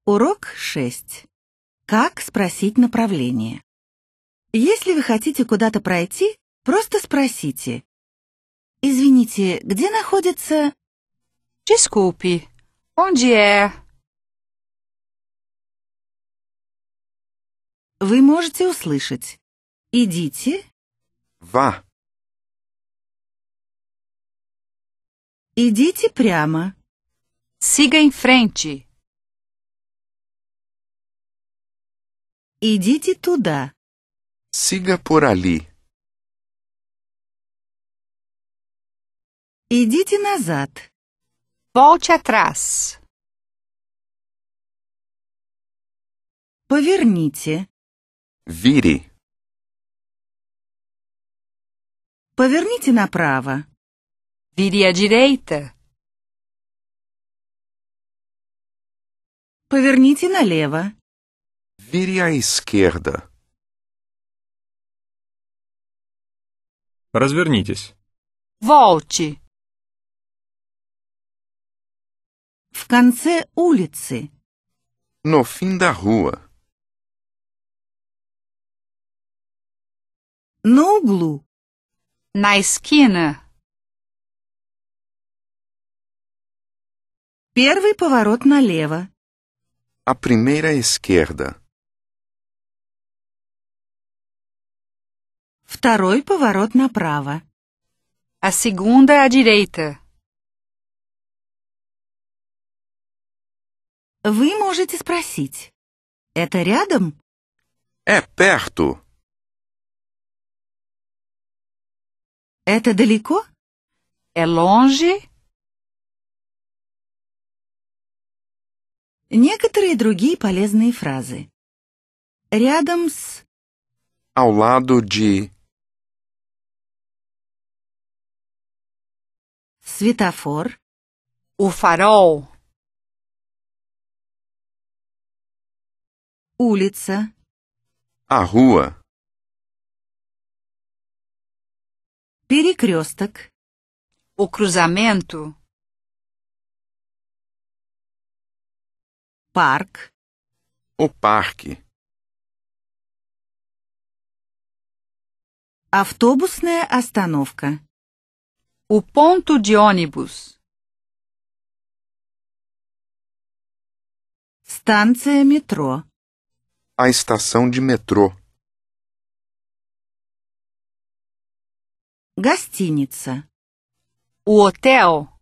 Урок 6. Как спросить направление? Если вы хотите куда-то пройти, просто спросите. Извините, где находится... Desculpe, onde é? Вы можете услышать. Идите, Vá, идите прямо. Siga em frente. Идите туда. siga por ali. Идите назад. Volte atrás. Поверните. Vire, Поверните направо. Vire à direita. Поверните налево. vire à esquerda. Развернитесь. Volte. В конце улицы. No fim da rua. На углу. Na esquina. Первый поворот налево. A primeira esquerda. Второй поворот направо. A segunda à direita. Вы можете спросить. Это рядом? É perto. Это далеко? É longe? Некоторые другие полезные фразы. Рядом с... Ao lado de. Светофор. O farol. Улица. A rua. Перекресток. O cruzamento. Парк. O parque. Автобусная остановка. O ponto de ônibus. Станция метро. A estação de metrô. Гостиница. O hotel.